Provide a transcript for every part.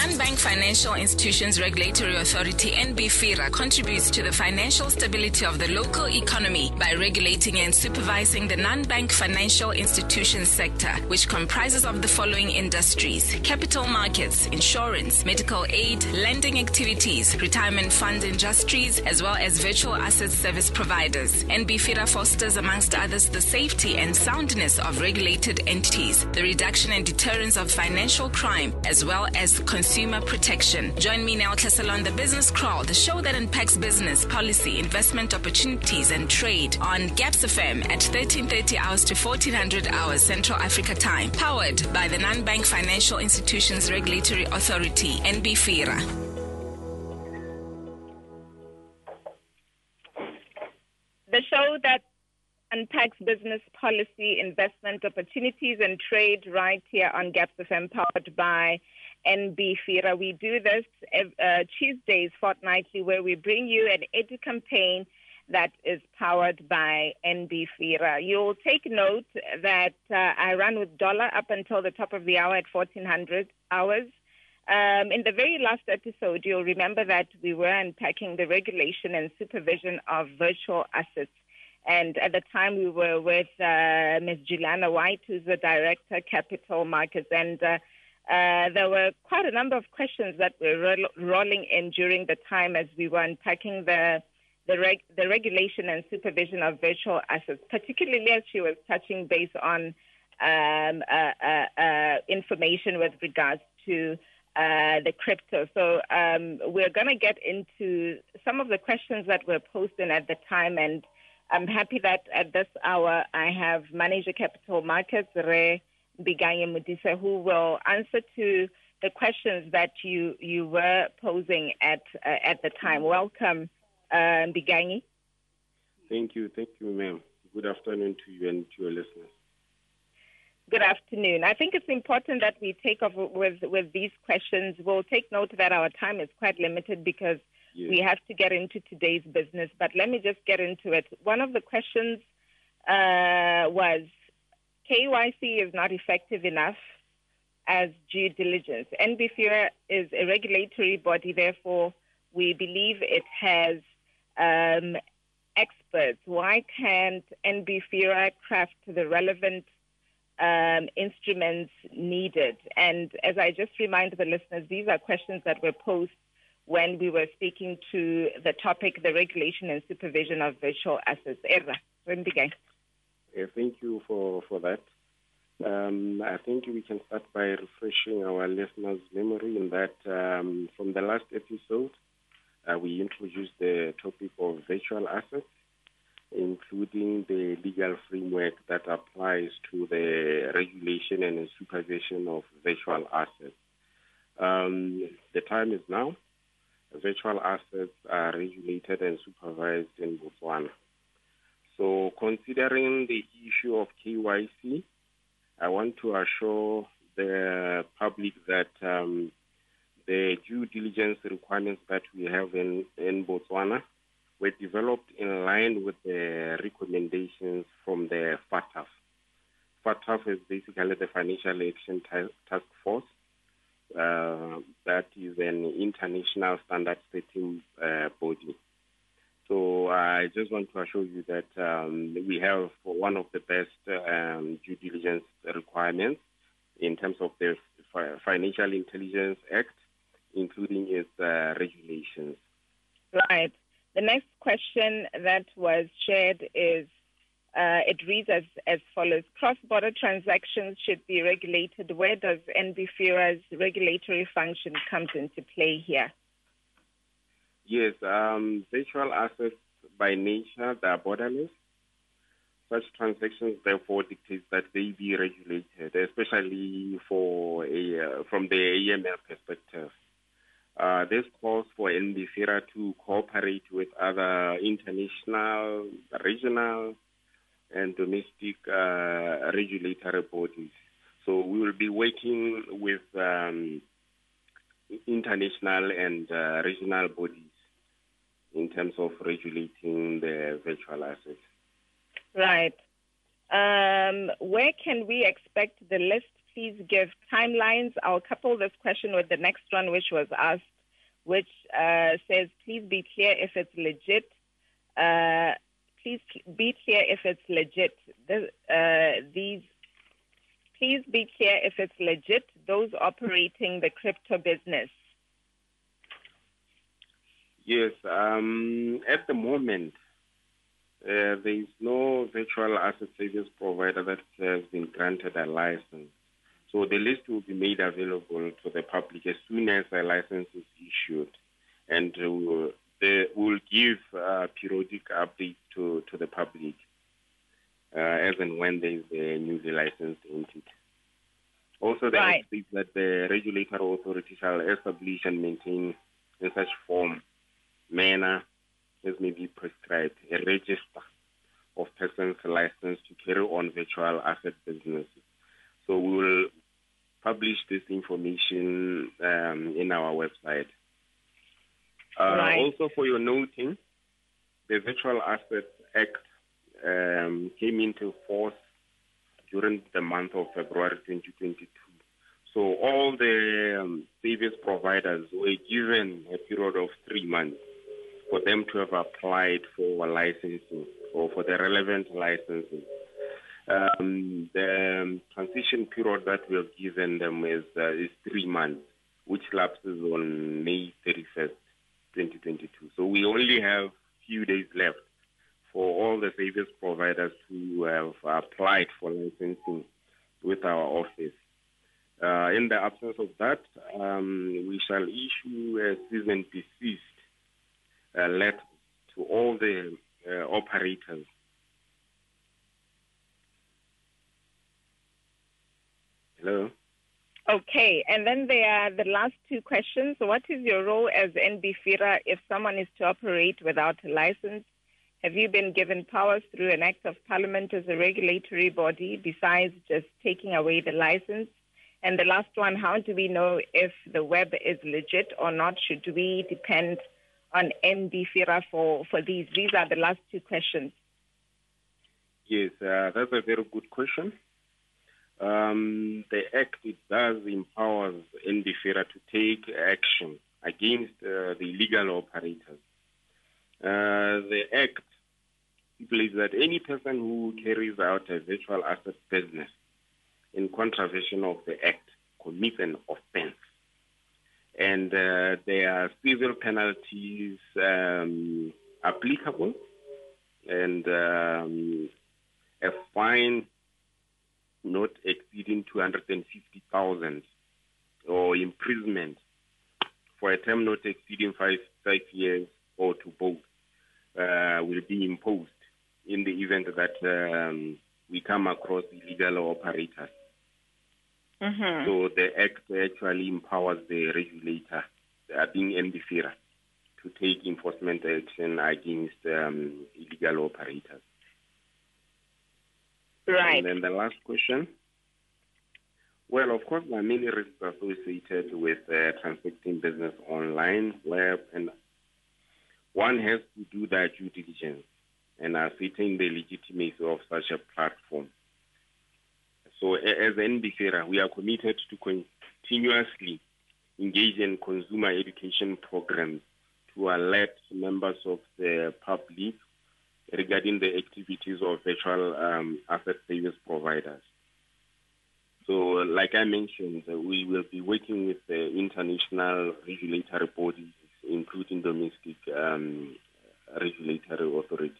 Non-Bank Financial Institutions Regulatory Authority, NBFIRA, contributes to the financial stability of the local economy by regulating and supervising the non-bank financial institutions sector, which comprises of the following industries: capital markets, insurance, medical aid, lending activities, retirement fund industries, as well as virtual asset service providers. NBFIRA fosters, amongst others, the safety and soundness of regulated entities, the reduction and deterrence of financial crime, as well as consumer protection. Join me now, Tlhaselo, on the Business Crawl, the show that unpacks business, policy, investment opportunities, and trade on GAPS FM at 13:30 hours to 1400 hours Central Africa time. Powered by the Non-Bank Financial Institutions Regulatory Authority, NBFIRA. The show that unpacks business, policy, investment opportunities, and trade right here on GAPS FM, powered by NBFIRA. We do this Tuesdays fortnightly, where we bring you an edu campaign that is powered by NBFIRA. You'll take note that I run with dollar up until the top of the hour at 1400 hours. In the very last episode, you'll remember that we were unpacking the regulation and supervision of virtual assets. And at the time, we were with Ms. Juliana White, who's the Director, Capital Markets. And there were quite a number of questions that were rolling in during the time as we were unpacking the regulation and supervision of virtual assets, particularly as she was touching base on information with regards to the crypto. So we're going to get into some of the questions that were posted at the time, and I'm happy that at this hour I have Manager Capital Markets, Re Mbiganyi Modise, who will answer to the questions that you were posing at the time. Welcome, Mbiganyi. Thank you, ma'am. Good afternoon to you and to your listeners. Good afternoon. I think it's important that we take over with these questions. We'll take note that our time is quite limited because we have to get into today's business. But let me just get into it. One of the questions was, KYC is not effective enough as due diligence. NBFIRA is a regulatory body, therefore we believe it has experts. Why can't NBFIRA craft the relevant instruments needed? And as I just remind the listeners, these are questions that were posed when we were speaking to the topic, the regulation and supervision of virtual assets. Thank you for that. I think we can start by refreshing our listeners' memory in that from the last episode, we introduced the topic of virtual assets, including the legal framework that applies to the regulation and supervision of virtual assets. The time is now. Virtual assets are regulated and supervised in Botswana. So considering the issue of KYC, I want to assure the public that the due diligence requirements that we have in Botswana were developed in line with the recommendations from the FATF. FATF is basically the Financial Action Task Force. That is an international standard setting body. So I just want to assure you that we have one of the best due diligence requirements in terms of the Financial Intelligence Act, including its regulations. Right. The next question that was shared is, it reads as follows: cross-border transactions should be regulated. Where does NBFIRA's regulatory function come into play here? Yes, virtual assets by nature, they are borderless. Such transactions therefore dictate that they be regulated, especially from the AML perspective. This calls for NBFIRA to cooperate with other international, regional, and domestic regulatory bodies. So we will be working with international and regional bodies in terms of regulating the virtual assets. Right. Where can we expect the list please give timelines. I'll couple this question with the next one, which was asked, which says, please be clear if it's legit. Please be clear if it's legit. Please be clear if it's legit, those operating the crypto business. Yes, at the moment, there is no virtual asset service provider that has been granted a license. So the list will be made available to the public as soon as a license is issued. And we'll give periodic updates to the public as and when there is a newly licensed entity. Also, the act states that the regulatory authority shall establish and maintain in such form, manner as may be prescribed, a register of persons licensed to carry on virtual asset businesses. So we will publish this information in our website. Also, for your noting, the Virtual Assets Act came into force during the month of February 2022. So all the service providers were given a period of 3 months for them to have applied for licensing or for the relevant licensing. The transition period that we have given them is 3 months, which lapses on May 31st, 2022. So we only have few days left for all the service providers who have applied for licensing with our office. In the absence of that, we shall issue a cease and desist letter to all the operators. Hello? Okay, and then there are the last two questions. What is your role as NB-FIRA if someone is to operate without a license? Have you been given powers through an act of parliament as a regulatory body besides just taking away the license? And the last one, how do we know if the web is legit or not? Should we depend on NB-FIRA for these? These are the last two questions. Yes, that's a very good question. The Act, it does empower NB-FIRA to take action against the illegal operators. The Act stipulates that any person who carries out a virtual asset business in contravention of the Act commits an offense. And there are civil penalties applicable, and a fine not exceeding 250,000 or imprisonment for a term not exceeding 5 years or to both will be imposed in the event that we come across illegal operators. Mm-hmm. So the Act actually empowers the regulator, being NB-FIRA, to take enforcement action against illegal operators. Right. And then the last question. Well, of course, there are many risks associated with transacting business online, web, and one has to do their due diligence and ascertain the legitimacy of such a platform. So as NB-FIRA, we are committed to continuously engage in consumer education programs to alert members of the public regarding the activities of virtual asset service providers. So, like I mentioned, we will be working with the international regulatory bodies, including domestic regulatory authorities.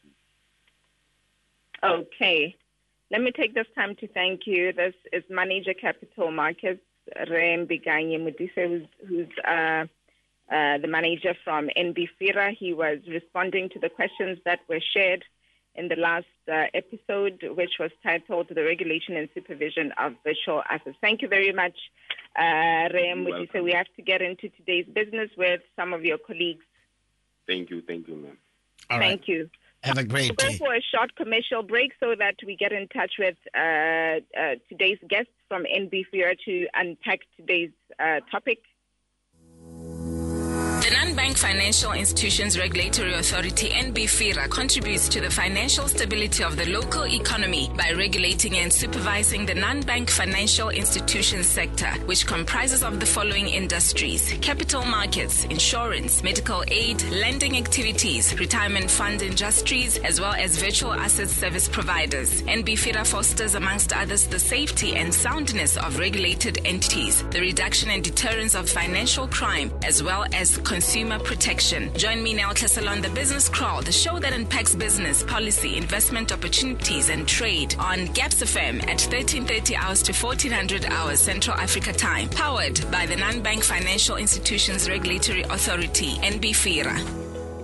Okay. Let me take this time to thank you. This is Manager Capital Markets, Mbiganye Modise, who's the manager from NB-FIRA. He was responding to the questions that were shared in the last episode, which was titled The Regulation and Supervision of Virtual Assets. Thank you very much, Modise. We have to get into today's business with some of your colleagues. Thank you, ma'am. All right. Thank you. Have a great day. We'll go for a short commercial break so that we get in touch with today's guests from NB-FIRA to unpack today's topic. The non-bank Non-Bank Financial Institutions Regulatory Authority, NBFIRA, contributes to the financial stability of the local economy by regulating and supervising the non-bank financial institutions sector, which comprises of the following industries: capital markets, insurance, medical aid, lending activities, retirement fund industries, as well as virtual asset service providers. NBFIRA fosters, amongst others, the safety and soundness of regulated entities, the reduction and deterrence of financial crime, as well as consumer protection. Join me now, Tlhaselo, on the Business Crawl, the show that unpacks business, policy, investment opportunities, and trade on GAPS FM at 1330 hours to 1400 hours Central Africa time. Powered by the Non-Bank Financial Institutions Regulatory Authority, NBFIRA.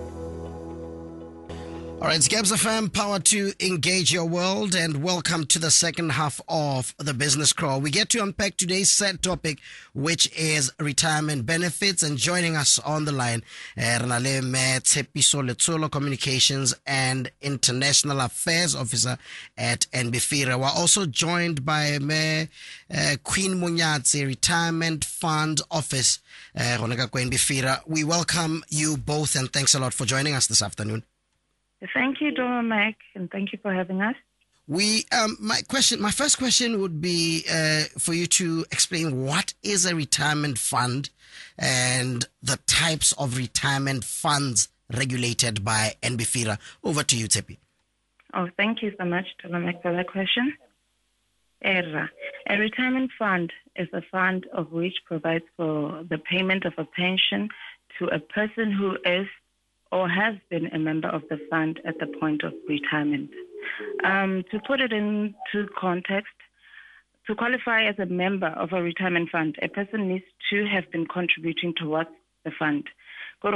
All right, it's GAPS FM, powered to engage your world, and welcome to the second half of the Business Crawl. We get to unpack today's set topic, which is retirement benefits, and joining us on the line, Renale Tshepiso Letsoolo, Communications and International Affairs Officer at NBFIRA. We're also joined by Queen Munyatsi, Retirement Fund Office, NBFIRA. We welcome you both, and thanks a lot for joining us this afternoon. Thank you, Dora Mac, and thank you for having us. My first question would be for you to explain what is a retirement fund and the types of retirement funds regulated by NBFIRA. Over to you, Tsepi. Oh, thank you so much, Dora Mac, for that question. A retirement fund is a fund of which provides for the payment of a pension to a person who is or has been a member of the fund at the point of retirement. To put it into context, to qualify as a member of a retirement fund, a person needs to have been contributing towards the fund. A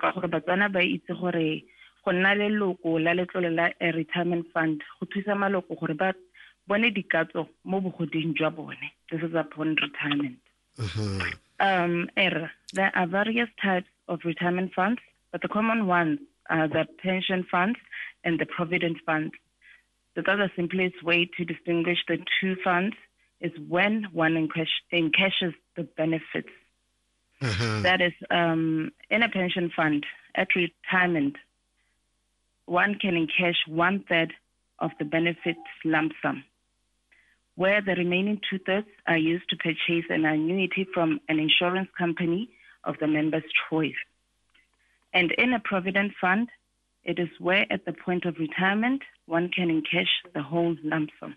retirement fund, this is upon retirement. There are various types of retirement funds, but the common ones are the pension funds and the provident funds. The other simplest way to distinguish the two funds is when one encashes the benefits. That is, in a pension fund, at retirement, one can encash 1/3 of the benefits lump sum, where the remaining 2/3 are used to purchase an annuity from an insurance company of the member's choice. And in a provident fund, it is where at the point of retirement, one can encash the whole lump sum.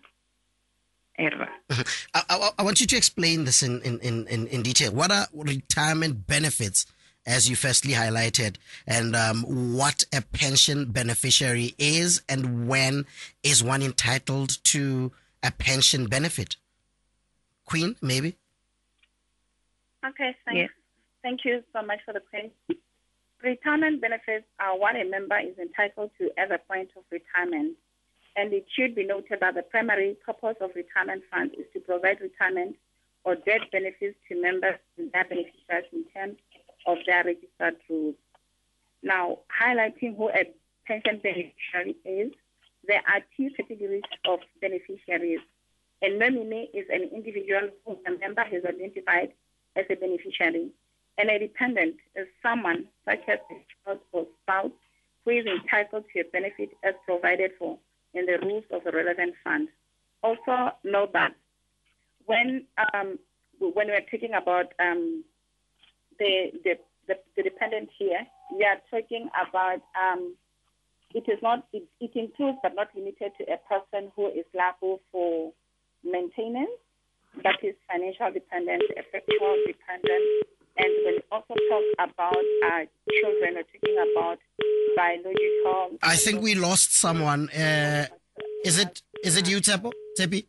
I want you to explain this in detail. What are retirement benefits, as you firstly highlighted, and what a pension beneficiary is, and when is one entitled to a pension benefit? Queen, maybe? Okay, thanks. Thank you so much for the question. Retirement benefits are what a member is entitled to at the point of retirement. And it should be noted that the primary purpose of retirement funds is to provide retirement or death benefits to members and their beneficiaries in terms of their registered rules. Now, highlighting who a pension beneficiary is, there are two categories of beneficiaries. A nominee is an individual whom a member has identified as a beneficiary. And a dependent is someone, such as a child or spouse, who is entitled to a benefit as provided for in the rules of the relevant fund. Also, note that when we're talking about the dependent here, we are talking about it includes but not limited to a person who is liable for maintenance, that is financial dependent, effectual dependent. And when we also talk about children, we're talking about biological. I think we lost someone. Is it you, Tsepi?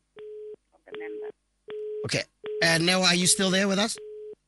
Okay. Neo, are you still there with us?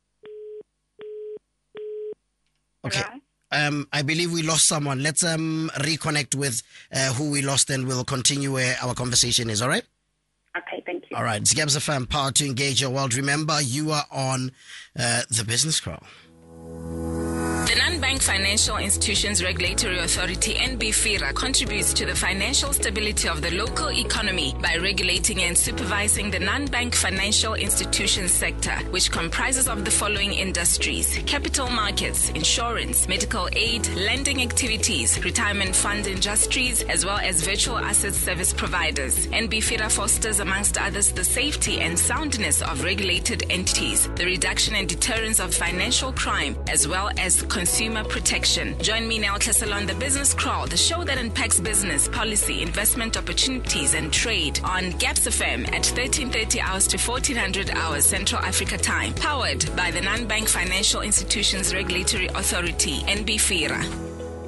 Okay. I believe we lost someone. Let's reconnect with who we lost, and we'll continue where our conversation is. All right? Okay, thank you. All right. It's GAPS FM, powered to engage your world. Remember, you are on the Business Crawl. The Non-Bank Financial Institutions Regulatory Authority, NBFIRA, contributes to the financial stability of the local economy by regulating and supervising the non-bank financial institutions sector, which comprises of the following industries: capital markets, insurance, medical aid, lending activities, retirement fund industries, as well as virtual asset service providers. NBFIRA fosters, amongst others, the safety and soundness of regulated entities, the reduction and deterrence of financial crime, as well as consumer protection. Join me now, Tlhaselo, on the Business Crawl, the show that unpacks business, policy, investment opportunities, and trade on GAPS FM at 1330 hours to 1400 hours Central Africa time. Powered by the Non-Bank Financial Institutions Regulatory Authority, NBFIRA.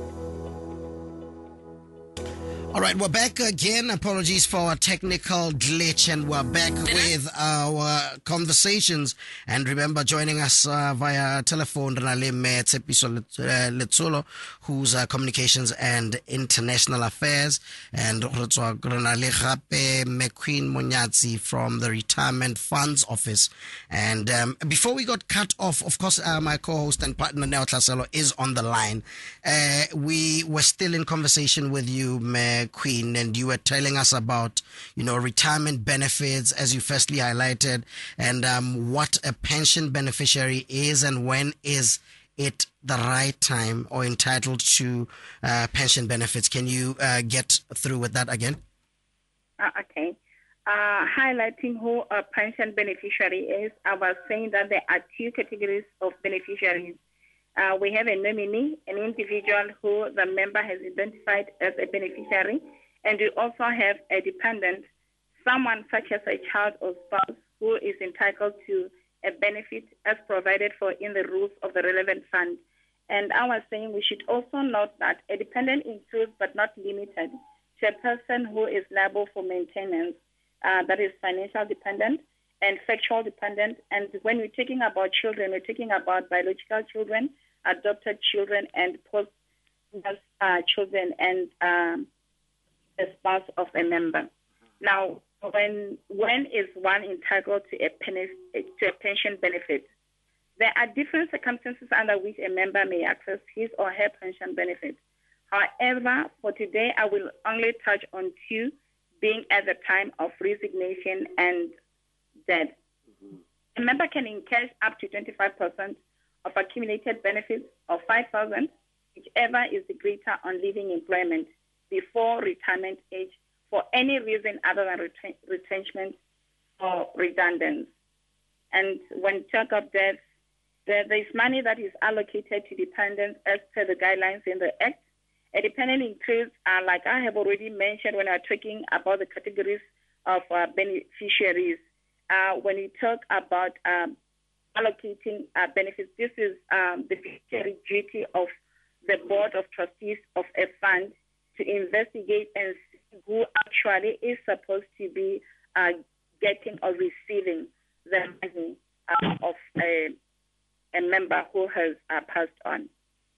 All right, we're back again. Apologies for our technical glitch, and we're back with our conversations. And remember, joining us via telephone, Renale Tsepiso Letsulo, who's Communications and International Affairs, and Renale Gape McQueen Monyatsi from the Retirement Funds Office. And before we got cut off, of course, my co-host and partner Neo Tlhaselo is on the line. We were still in conversation with you, Queen, and you were telling us about, retirement benefits, as you firstly highlighted, and what a pension beneficiary is and when is it the right time or entitled to pension benefits. Can you get through with that again? Okay. Highlighting who a pension beneficiary is, I was saying that there are two categories of beneficiaries. We have a nominee, an individual who the member has identified as a beneficiary, and we also have a dependent, someone such as a child or spouse who is entitled to a benefit as provided for in the rules of the relevant fund. And I was saying we should also note that a dependent includes but not limited to a person who is liable for maintenance, that is financial dependent and factual dependent. And when we're talking about children, we're talking about biological children, adopted children, and post children, and the spouse of a member. Now, when is one entitled to a pension benefit? There are different circumstances under which a member may access his or her pension benefit. However, for today, I will only touch on two, being at the time of resignation and death. A member can encash up to 25% of accumulated benefits of 5,000, whichever is the greater on leaving employment before retirement age for any reason other than retrenchment or redundance. And when we talk of death, there is money that is allocated to dependents as per the guidelines in the Act. A dependent includes, like I have already mentioned when I was talking about the categories of beneficiaries. When we talk about allocating benefits, this is the fiduciary duty of the board of trustees of a fund to investigate and see who actually is supposed to be getting or receiving the money of a member who has passed on.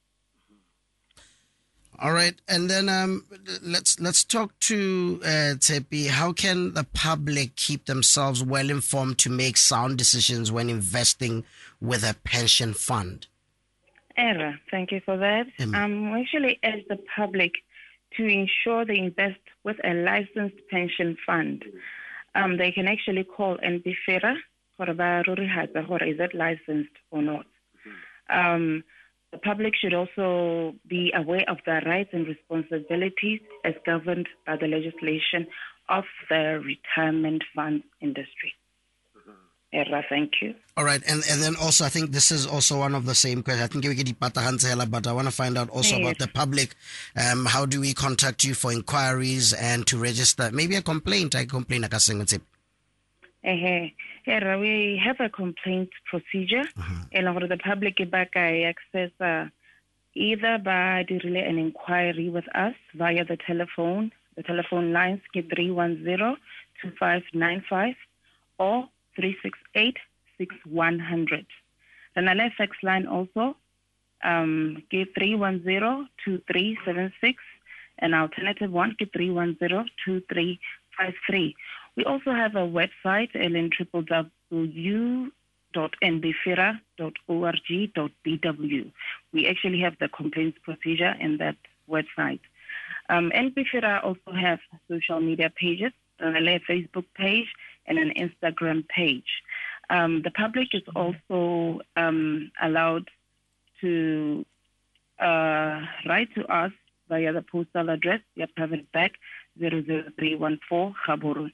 All right, and then let's talk to Tsepi. How can the public keep themselves well informed to make sound decisions when investing with a pension fund? Era, thank you for that. We actually urge the public to ensure they invest with a licensed pension fund. They can actually call NBFIRA for is it licensed or not. The public should also be aware of their rights and responsibilities as governed by the legislation of the retirement fund industry. Era, thank you. All right, and then also I think this is also one of the same questions. I think we get but I want to find out also about the public. How do we contact you for inquiries and to register? Maybe a complaint. We have a complaint procedure. The public access either by an inquiry with us via the telephone. The telephone lines get 310-2595 or 368-6100. Then our fax line also get 310-2376, and alternative one get 310-2353. We also have a website, www.nbfira.org.za. www.nbfira.org.bw. We actually have the complaints procedure in that website. NBFira also have social media pages, a Facebook page and an Instagram page. The public is also allowed to write to us via the postal address, your private bag, 00314 Gaborone.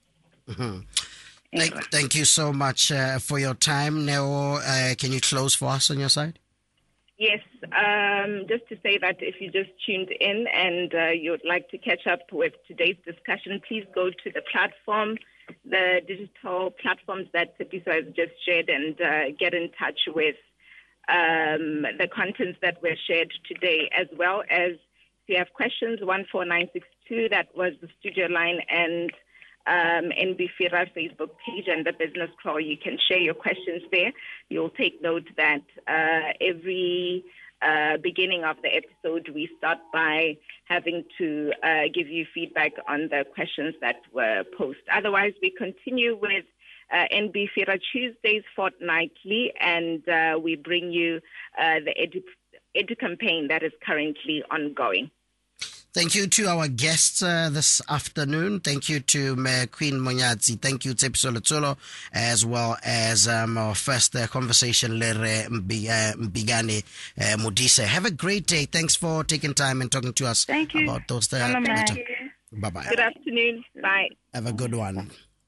Thank you so much for your time. Neo, can you close for us on your side? Yes, just to say that if you just tuned in and you'd like to catch up with today's discussion, please go to the platform, the digital platforms that Tsepiso has just shared, and get in touch with the contents that were shared today, as well as if you have questions, 14962, that was the studio line, and NBFira Facebook page and the Business Crawl. You can share your questions there. You'll take note that every beginning of the episode, we start by having to give you feedback on the questions that were posed. Otherwise, we continue with NBFira Tuesdays fortnightly, and we bring you the Edu campaign that is currently ongoing. Thank you to our guests this afternoon. Thank you to Mayor Queen Monyadzi. Thank you, Tsepiso Letsoalo, as well as our first conversation, Lere Mbigane Modise. Have a great day. Thanks for taking time and talking to us about those things. Bye-bye. Good afternoon. Bye. Have a good one.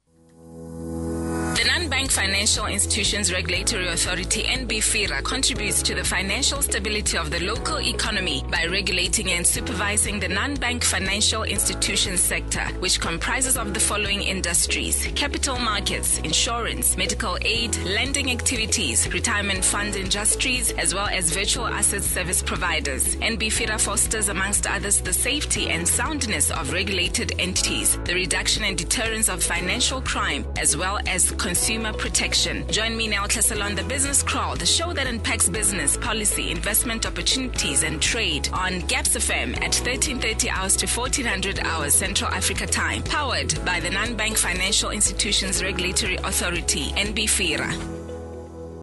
The Non-Bank Financial Institutions Regulatory Authority, NBFira, contributes to the financial stability of the local economy by regulating and supervising the non-bank financial institutions sector, which comprises of the following industries: capital markets, insurance, medical aid, lending activities, retirement fund industries, as well as virtual asset service providers. NBFira fosters, amongst others, the safety and soundness of regulated entities, the reduction and deterrence of financial crime, as well as consumer protection. Join me now, Tlhaselo, on the Business Crawl, the show that unpacks business, policy, investment opportunities, and trade on GAPS FM at 1330 hours to 1400 hours Central Africa time. Powered by the Non-Bank Financial Institutions Regulatory Authority, NBFira.